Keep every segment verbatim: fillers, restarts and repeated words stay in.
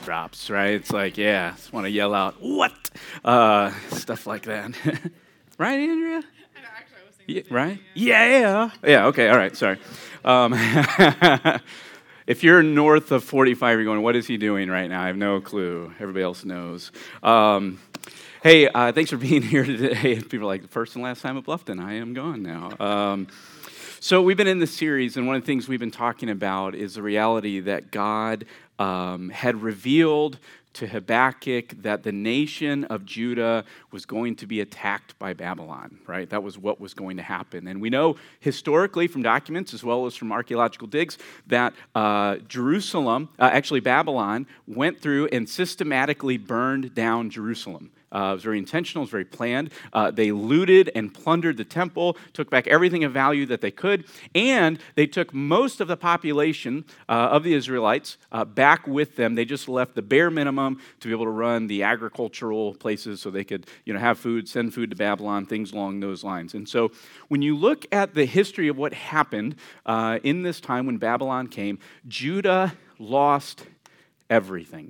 drops, right? It's like, yeah, just want to yell out, what? Uh, stuff like that. Right, Andrea? Actually, I was Yeah, thinking right? Yeah. Yeah, okay, all right, sorry. Um, if you're north of forty-five, you're going, what is he doing right now? I have no clue. Everybody else knows. Um, hey, uh, thanks for being here today. People are like, the first and last time at Bluffton. I am gone now. Um, so we've been in this series, and one of the things we've been talking about is the reality that God um, had revealed to Habakkuk that the nation of Judah was going to be attacked by Babylon, right? That was what was going to happen. And we know historically from documents as well as from archaeological digs that uh, Jerusalem, uh, actually Babylon, went through and systematically burned down Jerusalem. Uh, it was very intentional, it was very planned. Uh, they looted and plundered the temple, took back everything of value that they could, and they took most of the population uh, of the Israelites uh, back with them. They just left the bare minimum to be able to run the agricultural places so they could, you know, have food, send food to Babylon, things along those lines. And so when you look at the history of what happened uh, in this time when Babylon came, Judah lost everything.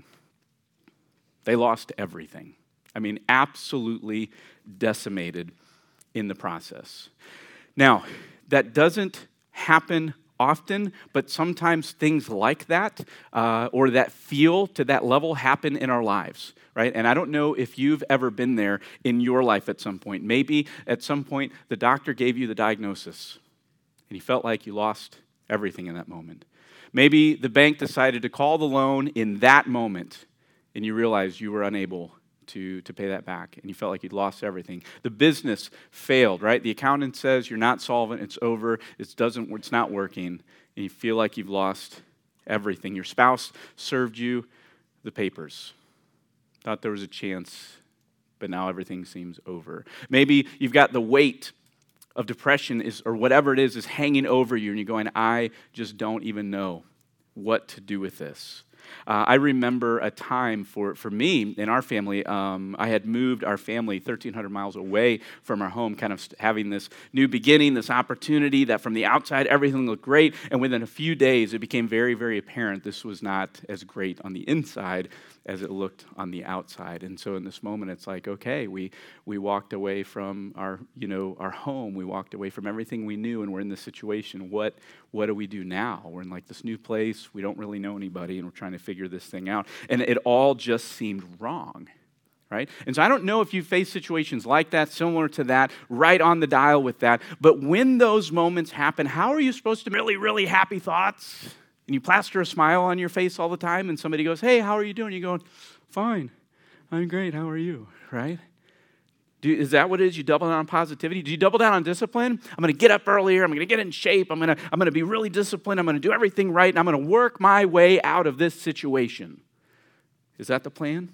They lost everything. I mean, absolutely decimated in the process. Now, that doesn't happen often, but sometimes things like that uh, or that feel to that level happen in our lives, right? And I don't know if you've ever been there in your life at some point. Maybe at some point the doctor gave you the diagnosis and you felt like you lost everything in that moment. Maybe the bank decided to call the loan in that moment and you realized you were unable to, to pay that back, and you felt like you'd lost everything. The business failed, right? The accountant says you're not solvent, it's over, it doesn't, it's not working, and you feel like you've lost everything. Your spouse served you the papers, thought there was a chance, but now everything seems over. Maybe you've got the weight of depression is, or whatever it is, is hanging over you, and you're going, I just don't even know what to do with this. Uh, I remember a time for, for me in our family, um, I had moved our family thirteen hundred miles away from our home, kind of having this new beginning, this opportunity that from the outside everything looked great, and within a few days it became very, very apparent this was not as great on the inside as it looked on the outside. And so in this moment it's like, okay, we we walked away from our, you know, our home, we walked away from everything we knew, and we're in this situation. What what do we do now? We're in like this new place, we don't really know anybody, and we're trying to figure this thing out. And it all just seemed wrong, right? And so I don't know if you face situations like that, similar to that, right on the dial with that, but when those moments happen, how are you supposed to really, really happy thoughts? And you plaster a smile on your face all the time, and somebody goes, hey, how are you doing? You're going, fine, I'm great, how are you, right? Do, is that what it is? You double down on positivity? Do you double down on discipline? I'm going to get up earlier. I'm going to get in shape. I'm going to I'm going to be really disciplined. I'm going to do everything right, and I'm going to work my way out of this situation. Is that the plan?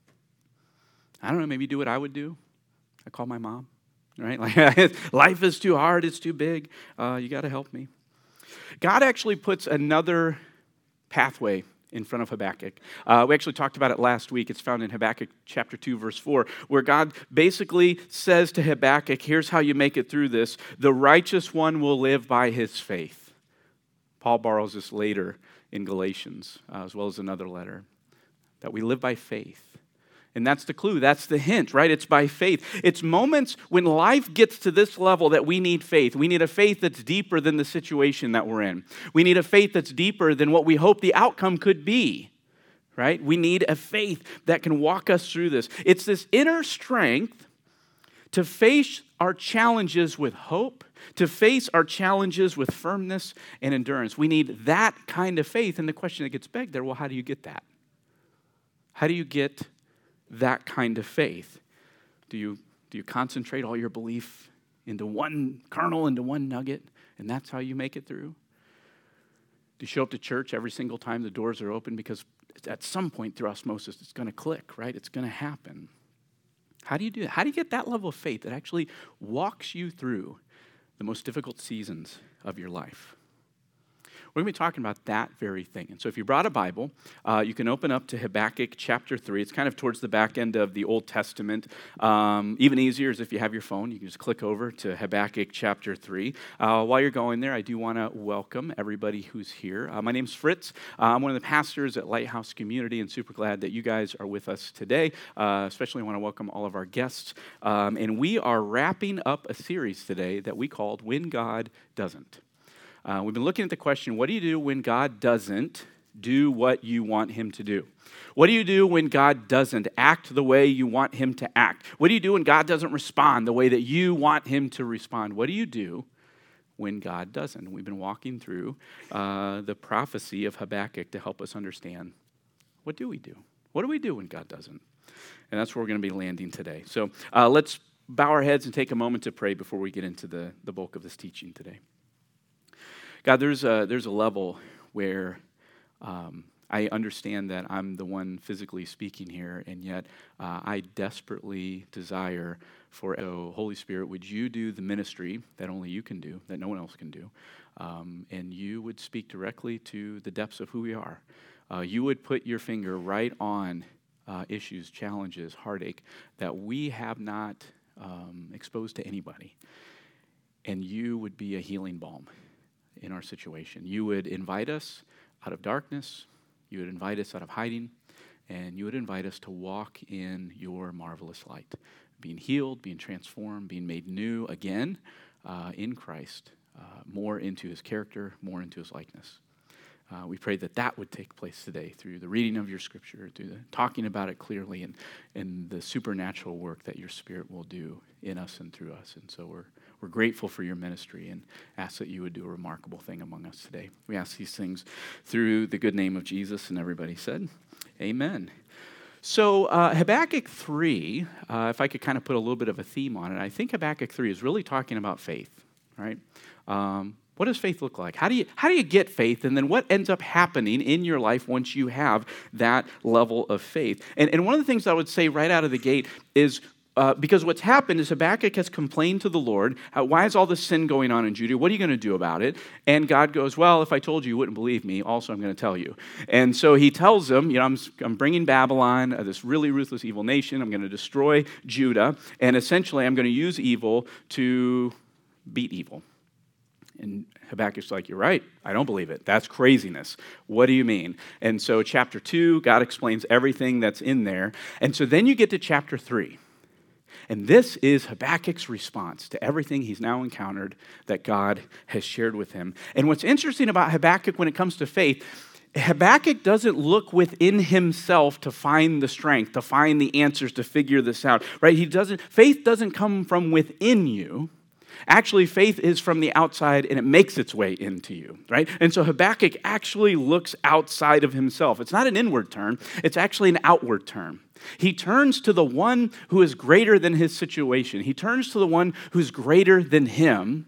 I don't know. Maybe do what I would do. I call my mom, right? Like, life is too hard. It's too big. Uh, you got to help me. God actually puts another pathway in front of Habakkuk. Uh, we actually talked about it last week. It's found in Habakkuk chapter two, verse four, where God basically says to Habakkuk, here's how you make it through this. The righteous one will live by his faith. Paul borrows this later in Galatians, uh, as well as another letter, that we live by faith. And that's the clue. That's the hint, right? It's by faith. It's moments when life gets to this level that we need faith. We need a faith that's deeper than the situation that we're in. We need a faith that's deeper than what we hope the outcome could be, right? We need a faith that can walk us through this. It's this inner strength to face our challenges with hope, to face our challenges with firmness and endurance. We need that kind of faith. And the question that gets begged there, well, how do you get that? How do you get that kind of faith? Do you do you concentrate all your belief into one kernel, into one nugget, and that's how you make it through? Do you show up to church every single time the doors are open? Because at some point through osmosis, it's going to click, right? It's going to happen. How do you do that? How do you get that level of faith that actually walks you through the most difficult seasons of your life? We're going to be talking about that very thing. And so if you brought a Bible, uh, you can open up to Habakkuk chapter three. It's kind of towards the back end of the Old Testament. Um, even easier is if you have your phone, you can just click over to Habakkuk chapter three. Uh, while you're going there, I do want to welcome everybody who's here. Uh, my name's Fritz. Uh, I'm one of the pastors at Lighthouse Community, and super glad that you guys are with us today. Uh, especially want to welcome all of our guests. Um, and we are wrapping up a series today that we called When God Doesn't. Uh, we've been looking at the question, what do you do when God doesn't do what you want him to do? What do you do when God doesn't act the way you want him to act? What do you do when God doesn't respond the way that you want him to respond? What do you do when God doesn't? We've been walking through uh, the prophecy of Habakkuk to help us understand, what do we do? What do we do when God doesn't? And that's where we're going to be landing today. So uh, let's bow our heads and take a moment to pray before we get into the, the bulk of this teaching today. God, there's a, there's a level where um, I understand that I'm the one physically speaking here, and yet uh, I desperately desire for, oh, Holy Spirit, would you do the ministry that only you can do, that no one else can do, um, and you would speak directly to the depths of who we are. Uh, you would put your finger right on uh, issues, challenges, heartache that we have not um, exposed to anybody, and you would be a healing balm in our situation. You would invite us out of darkness, you would invite us out of hiding, and you would invite us to walk in your marvelous light, being healed, being transformed, being made new again uh, in Christ, uh, more into his character, more into his likeness. Uh, we pray that that would take place today through the reading of your scripture, through the talking about it clearly, and, and the supernatural work that your Spirit will do in us and through us. And so we're we're grateful for your ministry and ask that you would do a remarkable thing among us today. We ask these things through the good name of Jesus, and everybody said, amen. So uh, Habakkuk three, uh, if I could kind of put a little bit of a theme on it, I think Habakkuk three is really talking about faith, right? Um, What does faith look like? How do you how do you get faith? And then what ends up happening in your life once you have that level of faith? And, and one of the things I would say right out of the gate is, uh, because what's happened is Habakkuk has complained to the Lord, uh, why is all this sin going on in Judah? What are you going to do about it? And God goes, well, if I told you, you wouldn't believe me. Also, I'm going to tell you. And so he tells them, you know, I'm, I'm bringing Babylon, uh, this really ruthless evil nation. I'm going to destroy Judah. And essentially, I'm going to use evil to beat evil. And Habakkuk's like, you're right. I don't believe it. That's craziness. What do you mean? And so chapter two, God explains everything that's in there. And so then you get to chapter three. And this is Habakkuk's response to everything he's now encountered that God has shared with him. And what's interesting about Habakkuk when it comes to faith, Habakkuk doesn't look within himself to find the strength, to find the answers, to figure this out, right? He doesn't, faith doesn't come from within you. Actually, faith is from the outside, and it makes its way into you, right? And so Habakkuk actually looks outside of himself. It's not an inward turn. It's actually an outward turn. He turns to the one who is greater than his situation. He turns to the one who's greater than him,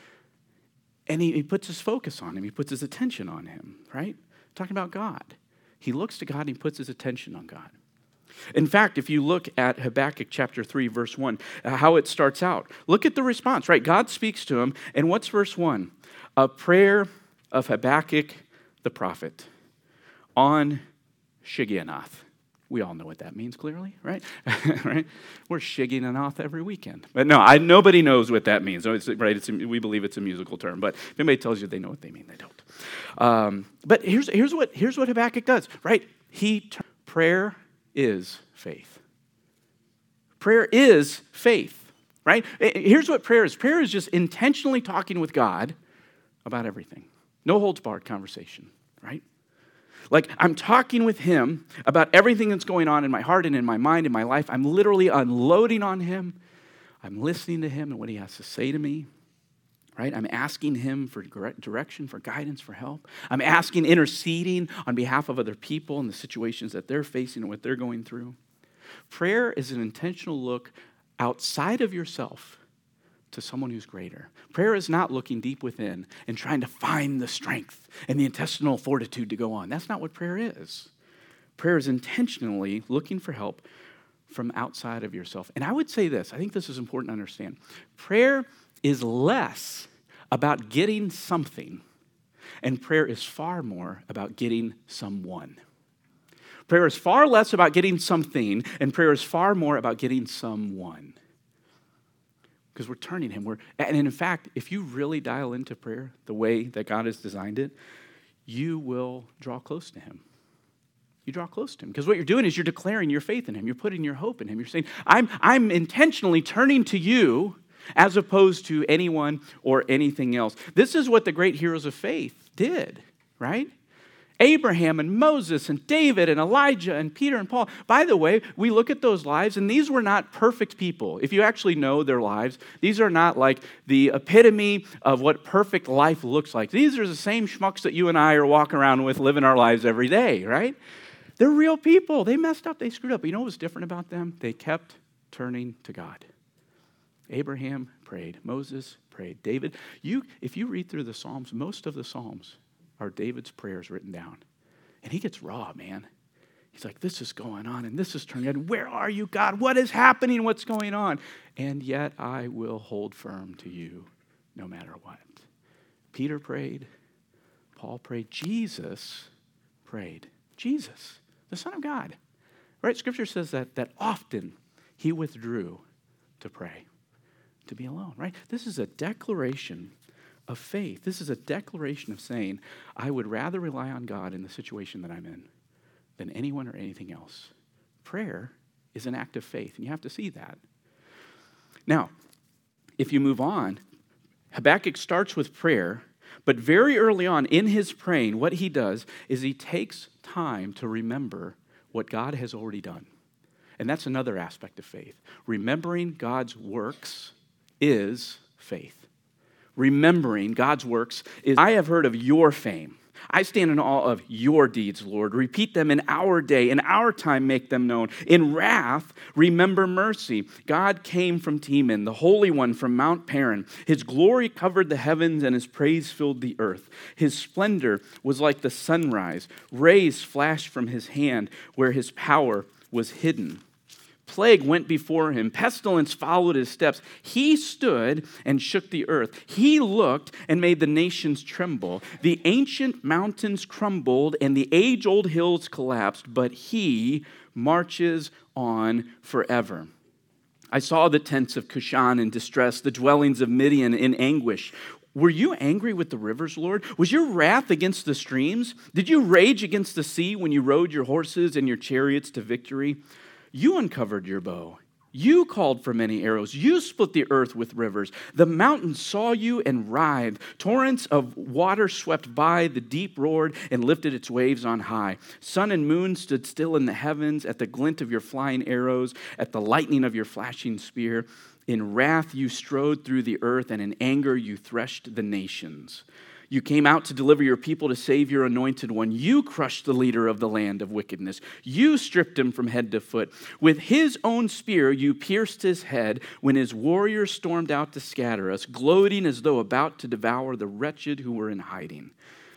and he, he puts his focus on him. He puts his attention on him, right? Talking about God. He looks to God, and he puts his attention on God. In fact, if you look at Habakkuk chapter three, verse one, uh, how it starts out, look at the response, right? God speaks to him, and what's verse one? A prayer of Habakkuk the prophet on Shigionoth. We all know what that means clearly, right? right? We're Shigionoth every weekend. But no, I, nobody knows what that means, it's, right? It's a, we believe it's a musical term, but if anybody tells you they know what they mean, they don't. Um, but here's, here's, what, here's what Habakkuk does, right? He prayer is faith. Prayer is faith, right? Here's what prayer is. Prayer is just intentionally talking with God about everything. No holds barred conversation, right? Like I'm talking with him about everything that's going on in my heart and in my mind, in my life. I'm literally unloading on him. I'm listening to him and what he has to say to me. Right? I'm asking him for direction, for guidance, for help. I'm asking, interceding on behalf of other people and the situations that they're facing and what they're going through. Prayer is an intentional look outside of yourself to someone who's greater. Prayer is not looking deep within and trying to find the strength and the intestinal fortitude to go on. That's not what prayer is. Prayer is intentionally looking for help from outside of yourself. And I would say this, I think this is important to understand. Prayer is less about getting something And prayer is far more about getting someone. Prayer is far less about getting something, and prayer is far more about getting someone. Because we're turning him. We're, and in fact, if you really dial into prayer the way that God has designed it, you will draw close to him. You draw close to him. Because what you're doing is you're declaring your faith in him. You're putting your hope in him. You're saying, I'm, I'm intentionally turning to you as opposed to anyone or anything else. This is what the great heroes of faith did, right? Abraham and Moses and David and Elijah and Peter and Paul. By the way, we look at those lives, and these were not perfect people. If you actually know their lives, these are not like the epitome of what perfect life looks like. These are the same schmucks that you and I are walking around with, living our lives every day, right? They're real people. They messed up. They screwed up. But you know what was different about them? They kept turning to God. Abraham prayed. Moses prayed. David, you, if you read through the Psalms, most of the Psalms are David's prayers written down. And he gets raw, man. He's like, this is going on, and this is turning on. Where are you, God? What is happening? What's going on? And yet I will hold firm to you no matter what. Peter prayed. Paul prayed. Jesus prayed. Jesus, the Son of God. Right? Scripture says that, that often he withdrew to pray, to be alone, right? This is a declaration of faith. This is a declaration of saying, I would rather rely on God in the situation that I'm in than anyone or anything else. Prayer is an act of faith, and you have to see that. Now, if you move on, Habakkuk starts with prayer, but very early on in his praying, what he does is he takes time to remember what God has already done. And that's another aspect of faith. Remembering God's works is faith. Remembering God's works is, I have heard of your fame. I stand in awe of your deeds, Lord. Repeat them in our day. In our time, make them known. In wrath, remember mercy. God came from Teman, the Holy One from Mount Paran. His glory covered the heavens, and his praise filled the earth. His splendor was like the sunrise. Rays flashed from his hand where his power was hidden. Plague went before him. Pestilence followed his steps. He stood and shook the earth. He looked and made the nations tremble. The ancient mountains crumbled and the age-old hills collapsed, but he marches on forever. I saw the tents of Cushan in distress, the dwellings of Midian in anguish. Were you angry with the rivers, Lord? Was your wrath against the streams? Did you rage against the sea when you rode your horses and your chariots to victory? You uncovered your bow. You called for many arrows. You split the earth with rivers. The mountains saw you and writhed. Torrents of water swept by. The deep roared and lifted its waves on high. Sun and moon stood still in the heavens at the glint of your flying arrows, at the lightning of your flashing spear. In wrath you strode through the earth, and in anger you threshed the nations. You came out to deliver your people, to save your anointed one. You crushed the leader of the land of wickedness. You stripped him from head to foot. With his own spear, you pierced his head when his warriors stormed out to scatter us, gloating as though about to devour the wretched who were in hiding.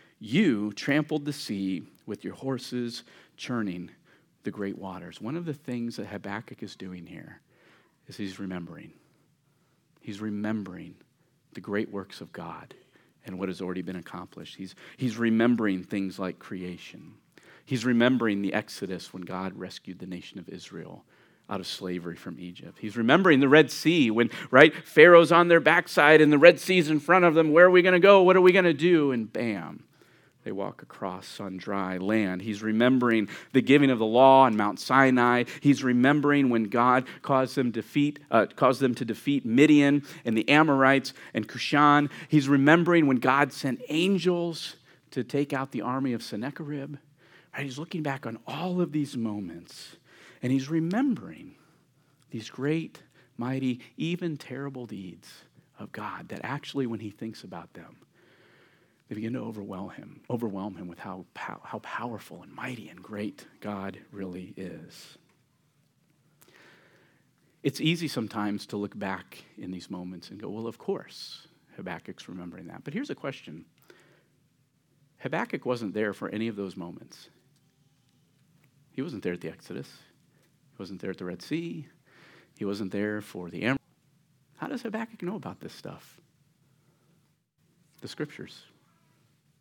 You trampled the sea with your horses, churning the great waters. One of the things that Habakkuk is doing here is he's remembering. He's remembering the great works of God and what has already been accomplished. He's, he's remembering things like creation. He's remembering the Exodus when God rescued the nation of Israel out of slavery from Egypt. He's remembering the Red Sea when, right, Pharaoh's on their backside and the Red Sea's in front of them. Where are we going to go? What are we going to do? And bam, they walk across on dry land. He's remembering the giving of the law on Mount Sinai. He's remembering when God caused them, defeat, uh, caused them to defeat Midian and the Amorites and Cushan. He's remembering when God sent angels to take out the army of Sennacherib. Right? He's looking back on all of these moments, and he's remembering these great, mighty, even terrible deeds of God that actually, when he thinks about them, they begin to overwhelm him, overwhelm him with how, how powerful and mighty and great God really is. It's easy sometimes to look back in these moments and go, well, of course, Habakkuk's remembering that. But here's a question. Habakkuk wasn't there for any of those moments. He wasn't there at the Exodus. He wasn't there at the Red Sea. He wasn't there for the Amorites. How does Habakkuk know about this stuff? The scriptures.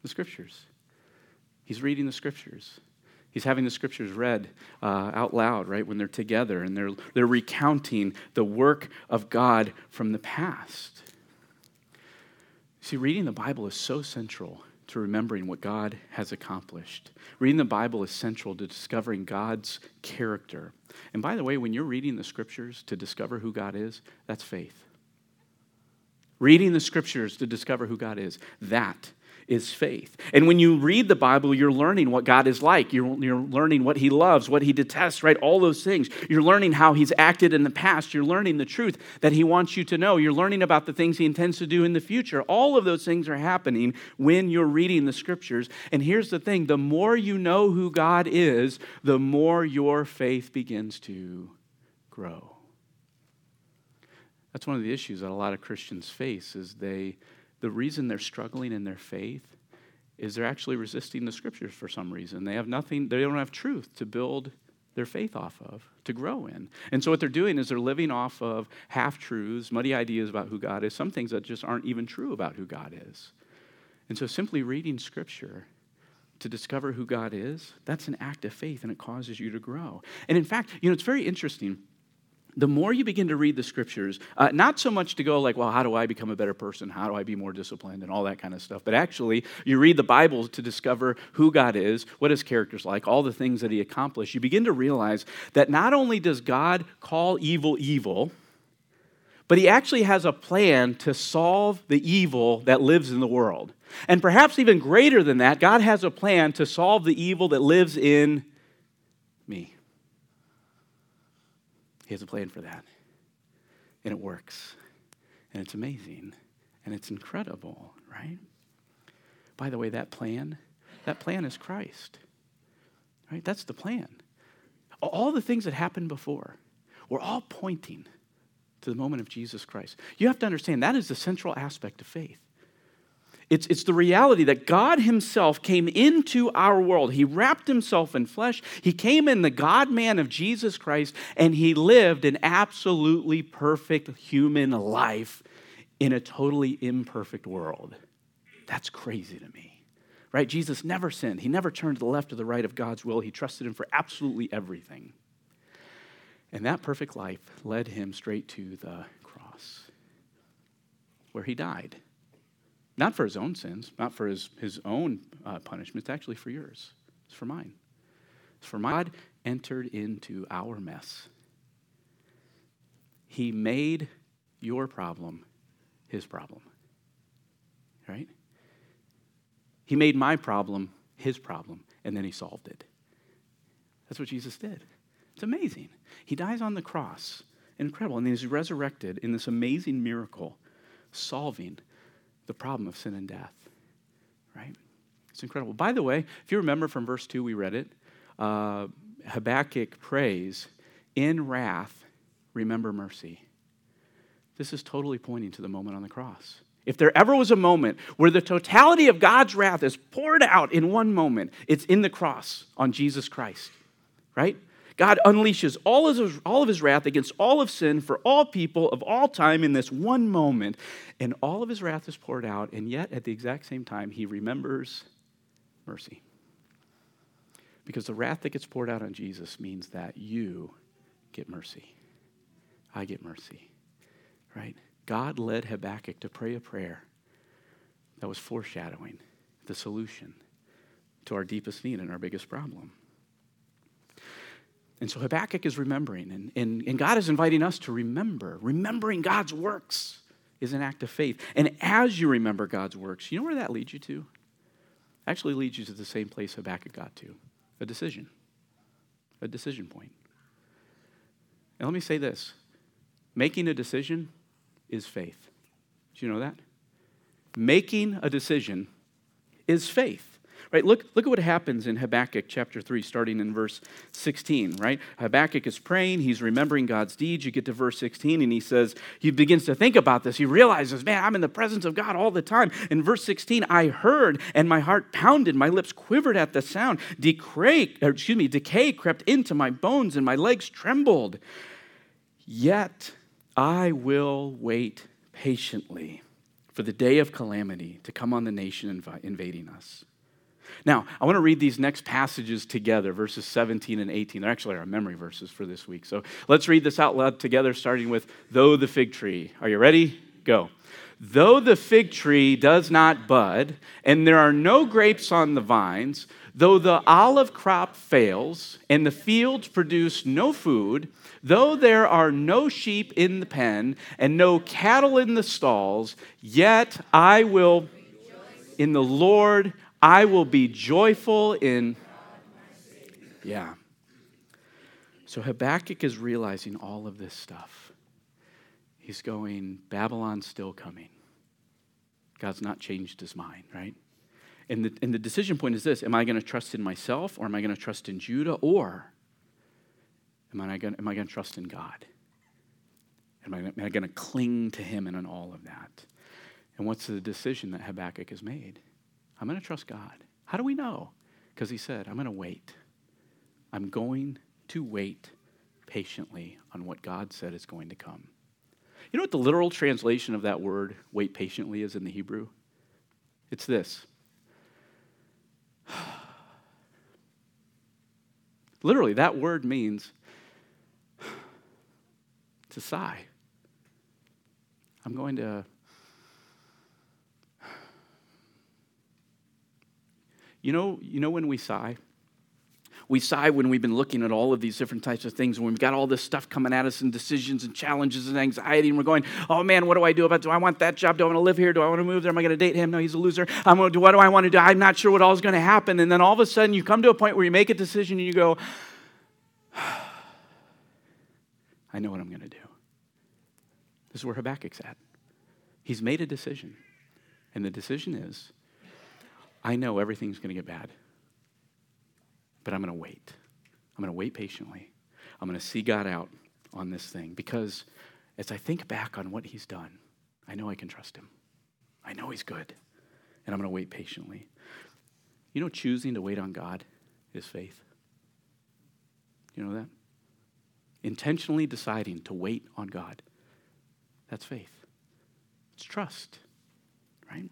The Scriptures. He's reading the Scriptures. He's having the Scriptures read uh, out loud, right, when they're together, and they're, they're recounting the work of God from the past. See, reading the Bible is so central to remembering what God has accomplished. Reading the Bible is central to discovering God's character. And by the way, when you're reading the Scriptures to discover who God is, that's faith. Reading the Scriptures to discover who God is, that is faith. And when you read the Bible, you're learning what God is like. You're, you're learning what he loves, what he detests, right? All those things. You're learning how he's acted in the past. You're learning the truth that he wants you to know. You're learning about the things he intends to do in the future. All of those things are happening when you're reading the Scriptures. And here's the thing, the more you know who God is, the more your faith begins to grow. That's one of the issues that a lot of Christians face is they The reason they're struggling in their faith is they're actually resisting the Scriptures for some reason. They have nothing, they don't have truth to build their faith off of, to grow in. And so what they're doing is they're living off of half-truths, muddy ideas about who God is, some things that just aren't even true about who God is. And so simply reading Scripture to discover who God is, that's an act of faith, and it causes you to grow. And in fact, you know, it's very interesting. The more you begin to read the Scriptures, uh, not so much to go like, well, how do I become a better person? How do I be more disciplined and all that kind of stuff? But actually, you read the Bible to discover who God is, what his character's like, all the things that he accomplished. You begin to realize that not only does God call evil evil, but he actually has a plan to solve the evil that lives in the world. And perhaps even greater than that, God has a plan to solve the evil that lives in me. He has a plan for that. And it works. And it's amazing. And it's incredible, right? By the way, that plan, that plan is Christ. Right? That's the plan. All the things that happened before were all pointing to the moment of Jesus Christ. You have to understand that is the central aspect of faith. It's, it's the reality that God himself came into our world. He wrapped himself in flesh. He came in the God-man of Jesus Christ, and he lived an absolutely perfect human life in a totally imperfect world. That's crazy to me, right? Jesus never sinned. He never turned to the left or the right of God's will. He trusted him for absolutely everything. And that perfect life led him straight to the cross, where he died. Not for his own sins, not for his, his own uh, punishment. It's actually for yours. It's for mine. It's for mine. God entered into our mess. He made your problem his problem. Right? He made my problem his problem, and then he solved it. That's what Jesus did. It's amazing. He dies on the cross. Incredible. And he's resurrected in this amazing miracle, solving the problem of sin and death, right? It's incredible. By the way, if you remember from verse two, we read it, uh, Habakkuk prays, in wrath, remember mercy. This is totally pointing to the moment on the cross. If there ever was a moment where the totality of God's wrath is poured out in one moment, it's in the cross on Jesus Christ, right? God unleashes all of, his, all of his wrath against all of sin for all people of all time in this one moment. And all of his wrath is poured out, and yet at the exact same time, he remembers mercy. Because the wrath that gets poured out on Jesus means that you get mercy. I get mercy, right? God led Habakkuk to pray a prayer that was foreshadowing the solution to our deepest need and our biggest problem. And so Habakkuk is remembering, and, and, and God is inviting us to remember. Remembering God's works is an act of faith. And as you remember God's works, you know where that leads you to? Actually leads you to the same place Habakkuk got to, a decision, a decision point. And let me say this, making a decision is faith. Do you know that? Making a decision is faith. Right, look, look at what happens in Habakkuk chapter three, starting in verse sixteen, right? Habakkuk is praying, he's remembering God's deeds. You get to verse sixteen, and he says, he begins to think about this. He realizes, man, I'm in the presence of God all the time. In verse sixteen, I heard, and my heart pounded, my lips quivered at the sound. Decay, or excuse me, decay crept into my bones, and my legs trembled. Yet I will wait patiently for the day of calamity to come on the nation inv- invading us. Now, I want to read these next passages together, verses seventeen and eighteen. They're actually our memory verses for this week. So let's read this out loud together, starting with, though the fig tree. Are you ready? Go. Though the fig tree does not bud, and there are no grapes on the vines, though the olive crop fails, and the fields produce no food, though there are no sheep in the pen, and no cattle in the stalls, yet I will, in the Lord, I will be joyful in, yeah. So Habakkuk is realizing all of this stuff. He's going, Babylon's still coming. God's not changed his mind, right? And the, and the decision point is this: am I going to trust in myself, or am I going to trust in Judah, or am I going am I going to trust in God? Am I, am I going to cling to him in all of that? And what's the decision that Habakkuk has made? I'm going to trust God. How do we know? Because he said, I'm going to wait. I'm going to wait patiently on what God said is going to come. You know what the literal translation of that word, wait patiently, is in the Hebrew? It's this. Literally, that word means to sigh. I'm going to... You know, you know when we sigh? We sigh when we've been looking at all of these different types of things, when we've got all this stuff coming at us and decisions and challenges and anxiety, and we're going, oh man, what do I do about it? Do I want that job? Do I want to live here? Do I want to move there? Am I going to date him? No, he's a loser. I'm going to do, what do I want to do? I'm not sure what all is going to happen. And then all of a sudden you come to a point where you make a decision and you go, I know what I'm going to do. This is where Habakkuk's at. He's made a decision. And the decision is, I know everything's going to get bad. But I'm going to wait. I'm going to wait patiently. I'm going to see God out on this thing. Because as I think back on what he's done, I know I can trust him. I know he's good. And I'm going to wait patiently. You know, choosing to wait on God is faith. You know that? Intentionally deciding to wait on God. That's faith. It's trust. Right?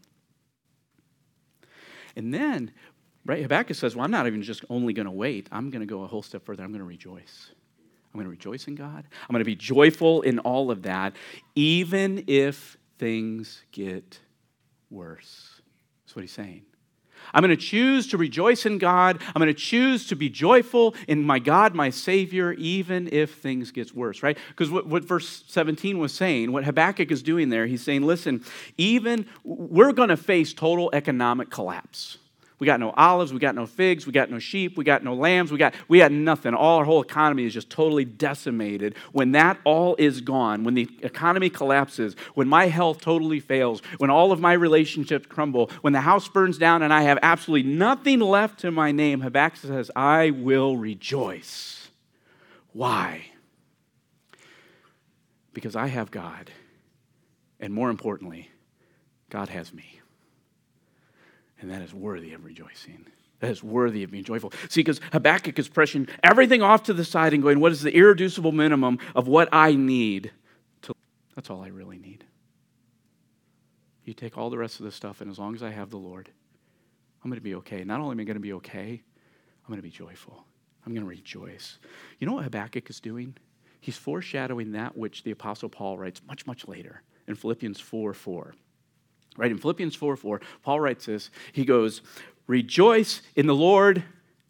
And then... Right? Habakkuk says, well, I'm not even just only going to wait. I'm going to go a whole step further. I'm going to rejoice. I'm going to rejoice in God. I'm going to be joyful in all of that, even if things get worse. That's what he's saying. I'm going to choose to rejoice in God. I'm going to choose to be joyful in my God, my Savior, even if things get worse, right? Because what, what verse seventeen was saying, what Habakkuk is doing there, he's saying, listen, even we're going to face total economic collapse. We got no olives, we got no figs, we got no sheep, we got no lambs, we got we got nothing. All our whole economy is just totally decimated. When that all is gone, when the economy collapses, when my health totally fails, when all of my relationships crumble, when the house burns down and I have absolutely nothing left to my name, Habakkuk says, I will rejoice. Why? Because I have God, and more importantly, God has me. And that is worthy of rejoicing. That is worthy of being joyful. See, because Habakkuk is pressing everything off to the side and going, what is the irreducible minimum of what I need? To... That's all I really need. You take all the rest of this stuff, and as long as I have the Lord, I'm going to be okay. Not only am I going to be okay, I'm going to be joyful. I'm going to rejoice. You know what Habakkuk is doing? He's foreshadowing that which the Apostle Paul writes much, much later in Philippians four four. Right, in Philippians four four, Paul writes this. He goes, rejoice in the Lord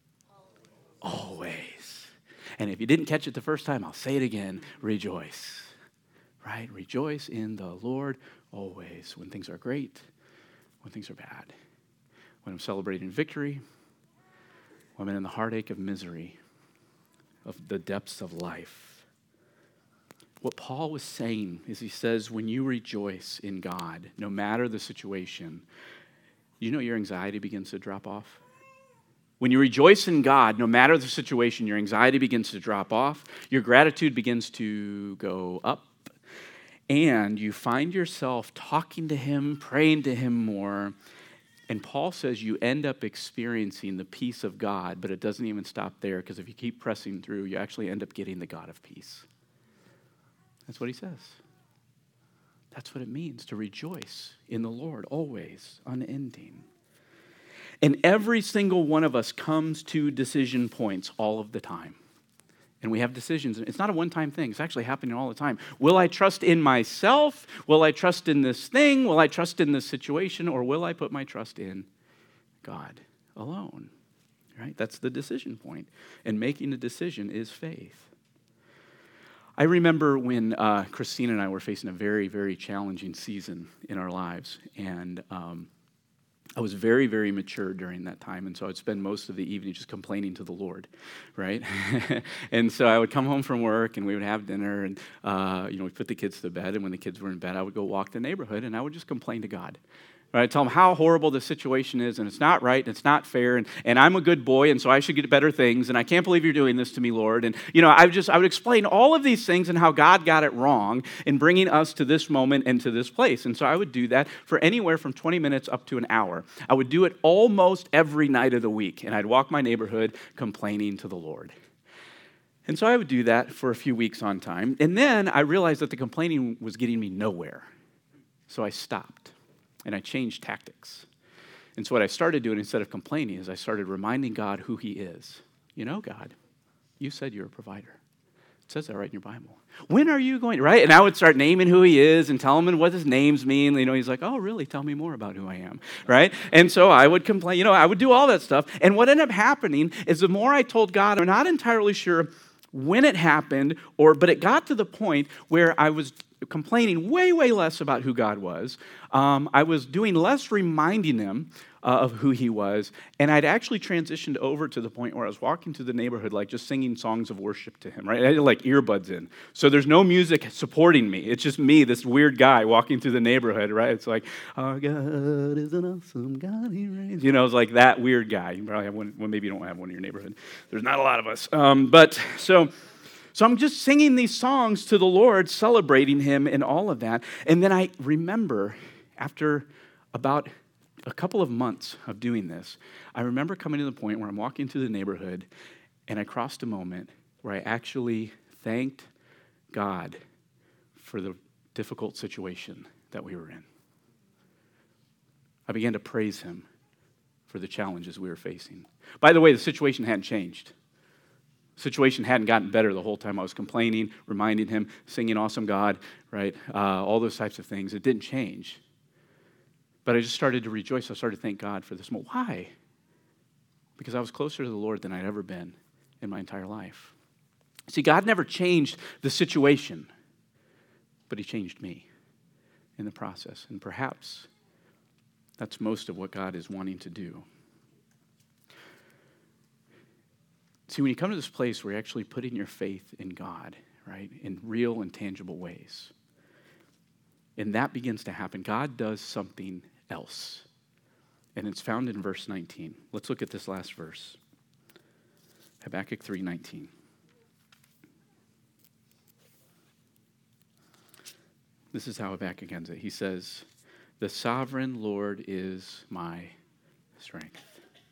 always. And if you didn't catch it the first time, I'll say it again. Rejoice. Right? Rejoice in the Lord always. When things are great, when things are bad. When I'm celebrating victory, when I'm in the heartache of misery, of the depths of life. What Paul was saying is he says, when you rejoice in God, no matter the situation, you know your anxiety begins to drop off? When you rejoice in God, no matter the situation, your anxiety begins to drop off, your gratitude begins to go up, and you find yourself talking to him, praying to him more, and Paul says you end up experiencing the peace of God, but it doesn't even stop there, because if you keep pressing through, you actually end up getting the God of peace. That's what he says. That's what it means to rejoice in the Lord, always, unending. And every single one of us comes to decision points all of the time. And we have decisions. It's not a one-time thing. It's actually happening all the time. Will I trust in myself? Will I trust in this thing? Will I trust in this situation? Or will I put my trust in God alone? Right? That's the decision point. And making a decision is faith. I remember when uh, Christine and I were facing a very, very challenging season in our lives. And um, I was very, very mature during that time. And so I would spend most of the evening just complaining to the Lord, right? And so I would come home from work and we would have dinner and, uh, you know, we'd put the kids to bed. And when the kids were in bed, I would go walk the neighborhood and I would just complain to God. Right, tell them how horrible the situation is, and it's not right, and it's not fair, and, and I'm a good boy, and so I should get better things, and I can't believe you're doing this to me, Lord. And, you know, I would just, I would explain all of these things and how God got it wrong in bringing us to this moment and to this place. And so I would do that for anywhere from twenty minutes up to an hour. I would do it almost every night of the week, and I'd walk my neighborhood complaining to the Lord. And so I would do that for a few weeks on time, and then I realized that the complaining was getting me nowhere. So I stopped. And I changed tactics. And so what I started doing instead of complaining is I started reminding God who he is. You know, God, you said you're a provider. It says that right in your Bible. When are you going, right? And I would start naming who he is and tell him what his names mean. You know, he's like, oh, really? Tell me more about who I am, right? And so I would complain, you know, I would do all that stuff. And what ended up happening is the more I told God, I'm not entirely sure when it happened, or but it got to the point where I was complaining way, way less about who God was. Um, I was doing less reminding him uh, of who he was, and I'd actually transitioned over to the point where I was walking through the neighborhood, like just singing songs of worship to him, right? I had like earbuds in. So there's no music supporting me. It's just me, this weird guy walking through the neighborhood, right? It's like, our God is an awesome God, he reigns. You know, it's like that weird guy. You probably have one, well, maybe you don't have one in your neighborhood. There's not a lot of us. Um, but so... So I'm just singing these songs to the Lord, celebrating him and all of that. And then I remember, after about a couple of months of doing this, I remember coming to the point where I'm walking through the neighborhood, and I crossed a moment where I actually thanked God for the difficult situation that we were in. I began to praise him for the challenges we were facing. By the way, the situation hadn't changed. Situation hadn't gotten better the whole time I was complaining, reminding him, singing Awesome God, right? Uh, all those types of things. It didn't change. But I just started to rejoice. I started to thank God for this moment. Why? Because I was closer to the Lord than I'd ever been in my entire life. See, God never changed the situation, but he changed me in the process. And perhaps that's most of what God is wanting to do. See, when you come to this place where you're actually putting your faith in God, right, in real and tangible ways, and that begins to happen, God does something else. And it's found in verse nineteen. Let's look at this last verse. Habakkuk three nineteen. This is how Habakkuk ends it. He says, the sovereign Lord is my strength.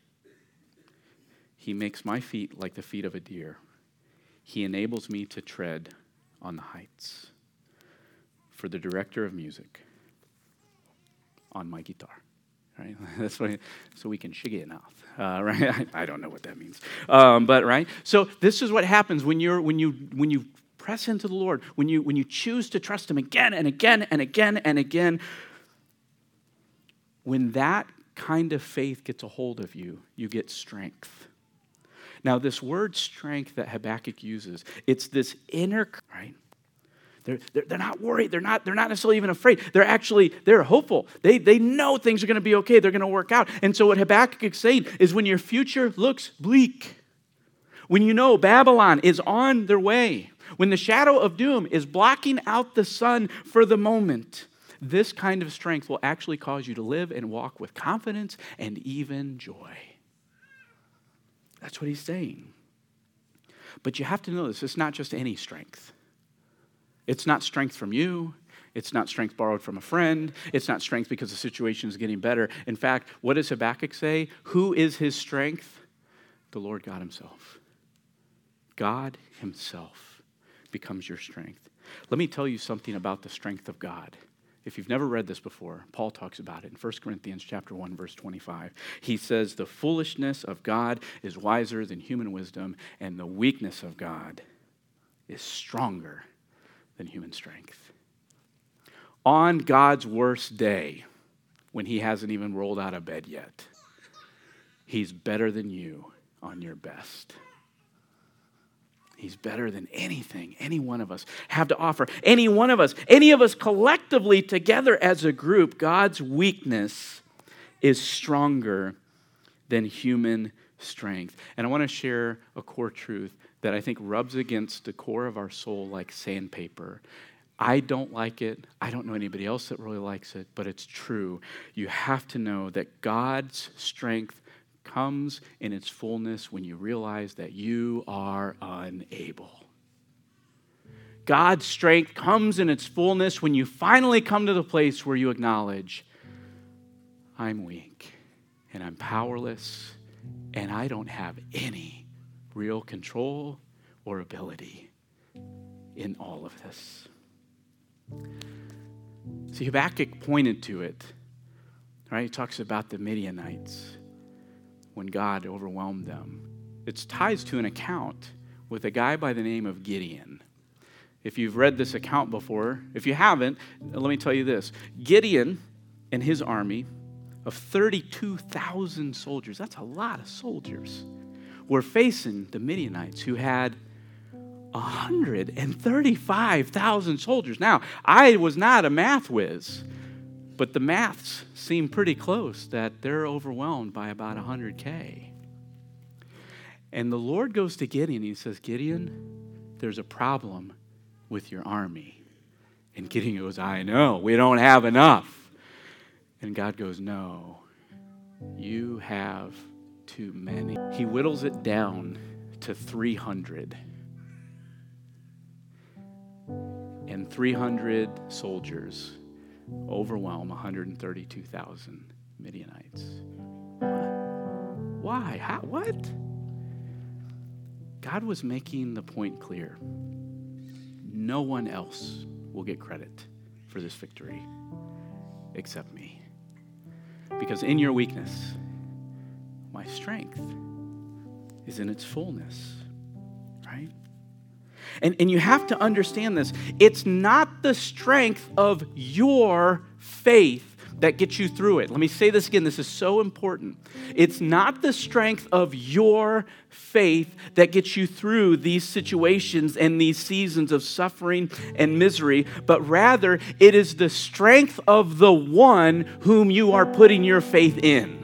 He makes my feet like the feet of a deer. He enables me to tread on the heights. For the director of music on my guitar, right? That's what. So we can shig it out, uh, right? I, I don't know what that means, um, but right. So this is what happens when you're when you when you press into the Lord, when you when you choose to trust him again and again and again and again. When that kind of faith gets a hold of you, you get strength. Now, this word strength that Habakkuk uses, it's this inner, right? They're, they're, they're not worried. They're not, they're not necessarily even afraid. They're actually, they're hopeful. They, they know things are going to be okay. They're going to work out. And so what Habakkuk is saying is when your future looks bleak, when you know Babylon is on their way, when the shadow of doom is blocking out the sun for the moment, this kind of strength will actually cause you to live and walk with confidence and even joy. That's what he's saying. But you have to know this. It's not just any strength. It's not strength from you. It's not strength borrowed from a friend. It's not strength because the situation is getting better. In fact, what does Habakkuk say? Who is his strength? The Lord God himself. God himself becomes your strength. Let me tell you something about the strength of God If you've never read this before, Paul talks about it in First Corinthians chapter one, verse twenty-five. He says, the foolishness of God is wiser than human wisdom, and the weakness of God is stronger than human strength. On God's worst day, when he hasn't even rolled out of bed yet, he's better than you on your best. He's better than anything any one of us have to offer. Any one of us, any of us collectively together as a group, God's weakness is stronger than human strength. And I want to share a core truth that I think rubs against the core of our soul like sandpaper. I don't like it. I don't know anybody else that really likes it, but it's true. You have to know that God's strength comes in its fullness when you realize that you are unable. God's strength comes in its fullness when you finally come to the place where you acknowledge, I'm weak and I'm powerless and I don't have any real control or ability in all of this. See, Habakkuk pointed to it, right? He talks about the Midianites when God overwhelmed them. It ties to an account with a guy by the name of Gideon. If you've read this account before, if you haven't, let me tell you this. Gideon and his army of thirty-two thousand soldiers, that's a lot of soldiers, were facing the Midianites who had one hundred thirty-five thousand soldiers. Now, I was not a math whiz, but the maths seem pretty close that they're overwhelmed by about one hundred K. And the Lord goes to Gideon and he says, Gideon, there's a problem with your army. And Gideon goes, I know, we don't have enough. And God goes, no, you have too many. He whittles it down to three hundred. And three hundred soldiers overwhelm one hundred thirty-two thousand Midianites. Why? How? What? God was making the point clear. No one else will get credit for this victory except me. Because in your weakness, my strength is in its fullness, right? And, and you have to understand this. It's not the strength of your faith that gets you through it. Let me say this again. This is so important. It's not the strength of your faith that gets you through these situations and these seasons of suffering and misery, but rather it is the strength of the one whom you are putting your faith in.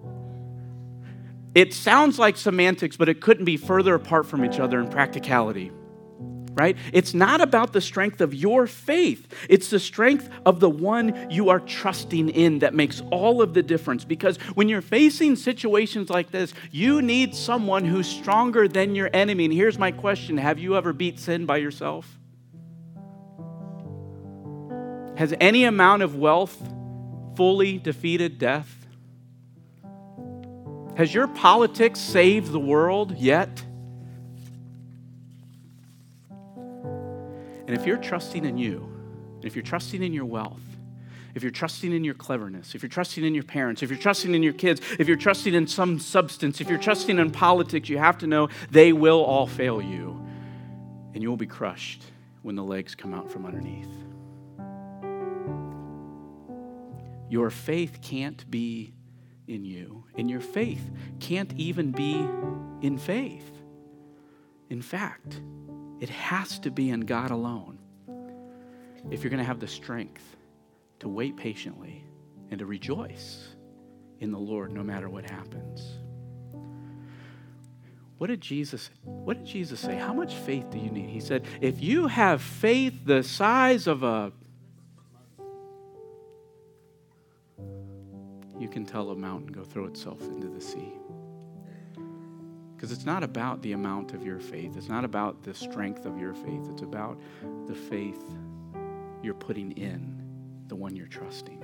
It sounds like semantics, but it couldn't be further apart from each other in practicality. Right? It's not about the strength of your faith. It's the strength of the one you are trusting in that makes all of the difference. Because when you're facing situations like this, you need someone who's stronger than your enemy. And here's my question. Have you ever beat sin by yourself? Has any amount of wealth fully defeated death? Has your politics saved the world yet? And if you're trusting in you, if you're trusting in your wealth, if you're trusting in your cleverness, if you're trusting in your parents, if you're trusting in your kids, if you're trusting in some substance, if you're trusting in politics, you have to know they will all fail you. And you will be crushed when the legs come out from underneath. Your faith can't be in you, and your faith can't even be in faith. In fact, it has to be in God alone if you're going to have the strength to wait patiently and to rejoice in the Lord no matter what happens. What did Jesus, what did Jesus say? How much faith do you need? He said, if you have faith the size of a, you can tell a mountain go throw itself into the sea. Because it's not about the amount of your faith. It's not about the strength of your faith. It's about the faith you're putting in the one you're trusting.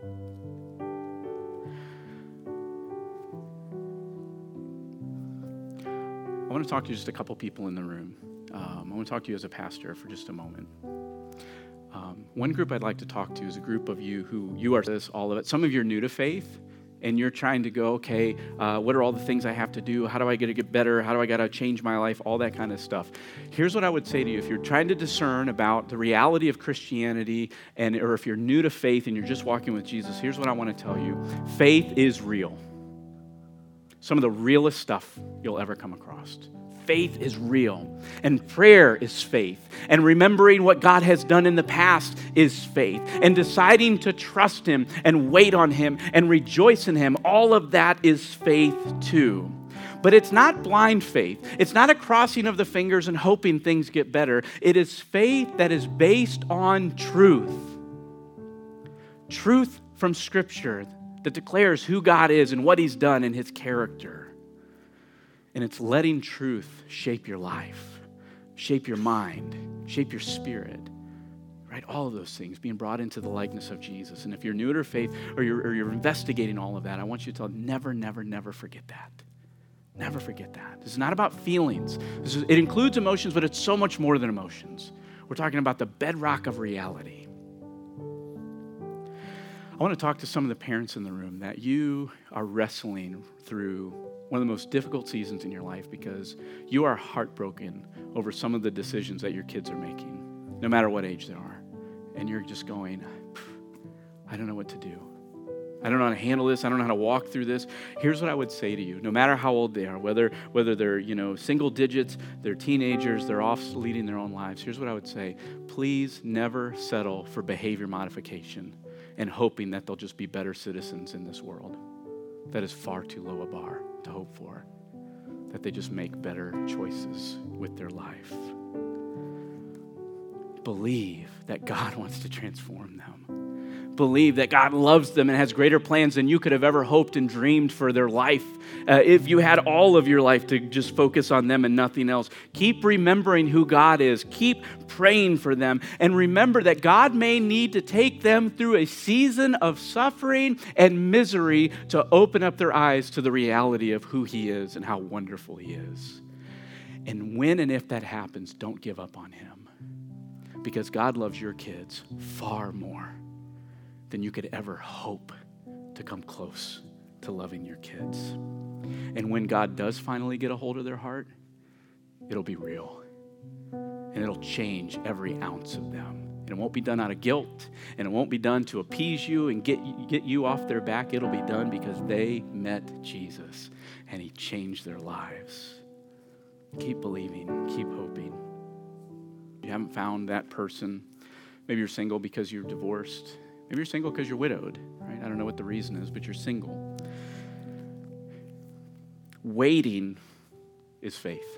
I want to talk to just a couple people in the room. Um, I want to talk to you as a pastor for just a moment. Um, one group I'd like to talk to is a group of you who you are this, all of it. Some of you are new to faith, and you're trying to go, okay, uh, what are all the things I have to do? How do I get to get better? How do I got to change my life? All that kind of stuff. Here's what I would say to you. If you're trying to discern about the reality of Christianity, and or if you're new to faith and you're just walking with Jesus, here's what I want to tell you. Faith is real. Some of the realest stuff you'll ever come across. Faith is real, and prayer is faith, and remembering what God has done in the past is faith, and deciding to trust Him and wait on Him and rejoice in Him, all of that is faith too. But it's not blind faith. It's not a crossing of the fingers and hoping things get better. It is faith that is based on truth. Truth from Scripture that declares who God is and what He's done in His character. And it's letting truth shape your life, shape your mind, shape your spirit, right? All of those things, being brought into the likeness of Jesus. And if you're new to faith or you're, or you're investigating all of that, I want you to tell, never, never, never forget that. Never forget that. This is not about feelings. This is, it includes emotions, but it's so much more than emotions. We're talking about the bedrock of reality. I want to talk to some of the parents in the room that you are wrestling through one of the most difficult seasons in your life because you are heartbroken over some of the decisions that your kids are making, no matter what age they are. And you're just going, I don't know what to do. I don't know how to handle this. I don't know how to walk through this. Here's what I would say to you. No matter how old they are, whether whether they're, you know, single digits, they're teenagers, they're off leading their own lives, here's what I would say. Please never settle for behavior modification and hoping that they'll just be better citizens in this world. That is far too low a bar to hope for, that they just make better choices with their life. Believe that God wants to transform them. Believe that God loves them and has greater plans than you could have ever hoped and dreamed for their life. Uh, if you had all of your life to just focus on them and nothing else, keep remembering who God is. Keep praying for them. And remember that God may need to take them through a season of suffering and misery to open up their eyes to the reality of who He is and how wonderful He is. And when and if that happens, don't give up on Him. Because God loves your kids far more than you could ever hope to come close to loving your kids. And when God does finally get a hold of their heart, it'll be real. And it'll change every ounce of them. And it won't be done out of guilt, and it won't be done to appease you and get, get you off their back. It'll be done because they met Jesus, and He changed their lives. Keep believing, keep hoping. If you haven't found that person, maybe you're single because you're divorced. Maybe you're single because you're widowed, right? I don't know what the reason is, but you're single. Waiting is faith.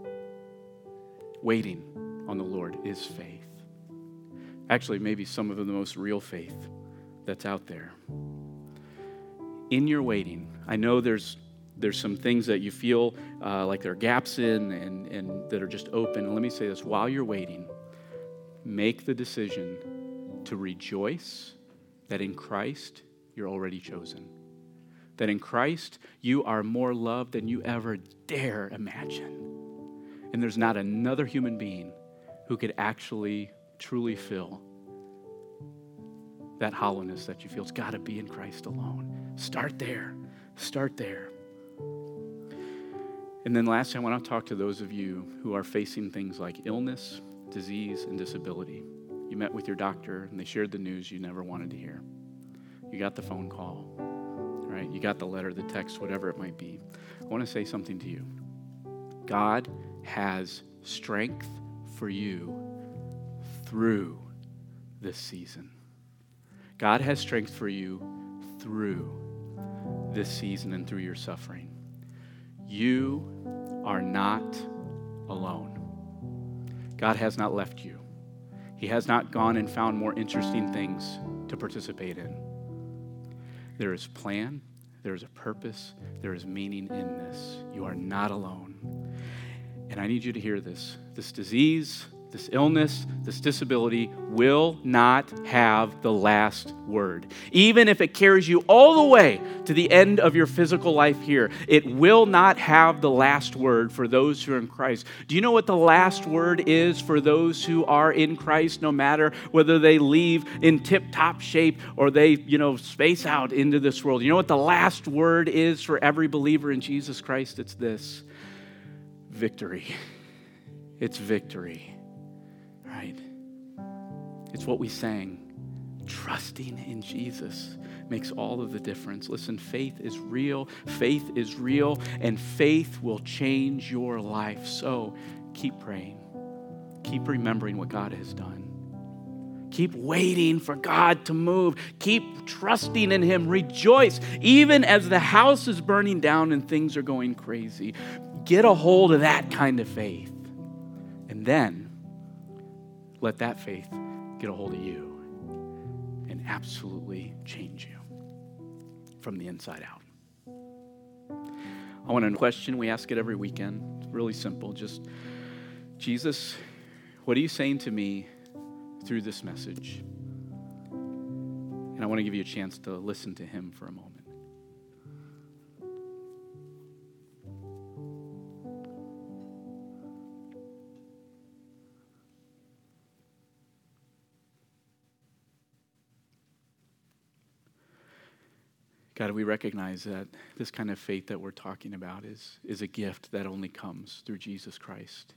Waiting on the Lord is faith. Actually, maybe some of the most real faith that's out there. In your waiting, I know there's there's some things that you feel uh, like there are gaps in and, and that are just open. And let me say this, while you're waiting, make the decision to rejoice that in Christ you're already chosen. That in Christ you are more loved than you ever dare imagine. And there's not another human being who could actually truly fill that hollowness that you feel. It's got to be in Christ alone. Start there. Start there. And then lastly, I want to talk to those of you who are facing things like illness, disease, and disability. You met with your doctor and they shared the news you never wanted to hear. You got the phone call, right? You got the letter, the text, whatever it might be. I want to say something to you. God has strength for you through this season. God has strength for you through this season and through your suffering. You are not alone. God has not left you. He has not gone and found more interesting things to participate in. There is plan, there is a purpose, there is meaning in this. You are not alone. And I need you to hear this. This disease, this illness, this disability will not have the last word. Even if it carries you all the way to the end of your physical life here, it will not have the last word for those who are in Christ. Do you know what the last word is for those who are in Christ, no matter whether they leave in tip-top shape or they, you know, space out into this world? You know what the last word is for every believer in Jesus Christ? It's this: victory. It's victory. Right? It's what we sang. Trusting in Jesus makes all of the difference. Listen, faith is real. Faith is real, and faith will change your life. So keep praying. Keep remembering what God has done. Keep waiting for God to move. Keep trusting in Him. Rejoice, even as the house is burning down and things are going crazy. Get a hold of that kind of faith. And then let that faith get a hold of you and absolutely change you from the inside out. I want to question, we ask it every weekend. It's really simple. Just, Jesus, what are you saying to me through this message? And I want to give you a chance to listen to Him for a moment. God, we recognize that this kind of faith that we're talking about is, is a gift that only comes through Jesus Christ.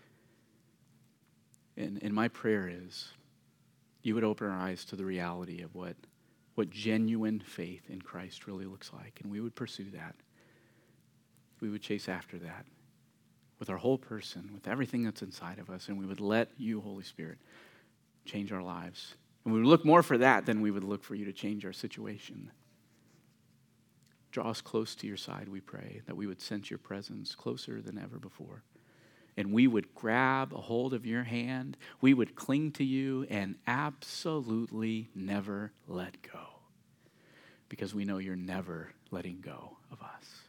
And, and my prayer is you would open our eyes to the reality of what, what genuine faith in Christ really looks like, and we would pursue that. We would chase after that with our whole person, with everything that's inside of us, and we would let you, Holy Spirit, change our lives. And we would look more for that than we would look for you to change our situation. Draw us close to your side, we pray, that we would sense your presence closer than ever before. And we would grab a hold of your hand, we would cling to you and absolutely never let go. Because we know you're never letting go of us.